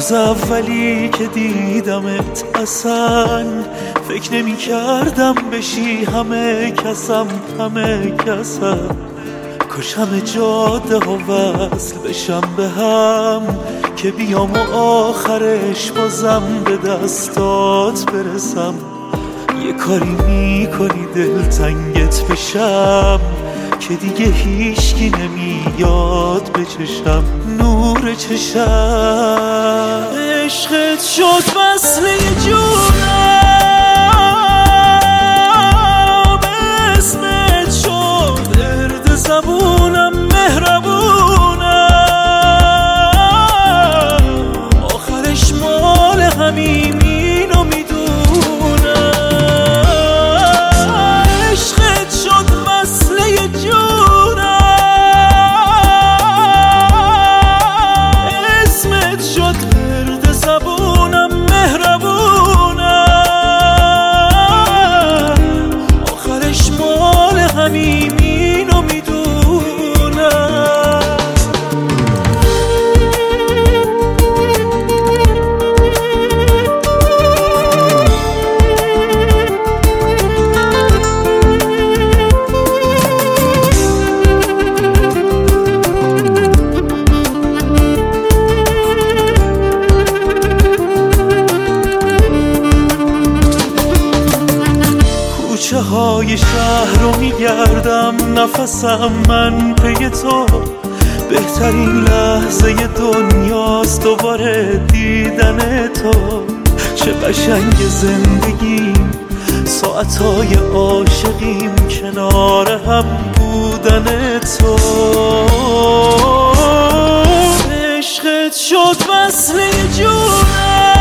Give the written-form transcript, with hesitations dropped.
روز اولی که دیدمت اصلا فکر نمی کردم بشی همه کسم کاش همه جاده ها وصل بشم به هم که بیام و آخرش بازم به دستات برسم. یه کاری میکنی دلتنگت بشم که دیگه هیچکی نمیاد به چشم نور چشم. عشقت شد وصله جونم، اسمت شد ارد زبونم، مهربونم، آخرش مال همیم اینو میدونم. عشقت شد وصله جونم، اسمت شد ارد زبونم، مهربونم، آخرش مال همیم اینو میدونم. کوچه های شهر رو میگردم، نفسم من پی تو، بهترین لحظه دنیاست دوباره دیدن تو. چه قشنگ زندگیم، ساعتهای عاشقیم، کنار هم بودن تو. عشقت شد وصله جونم،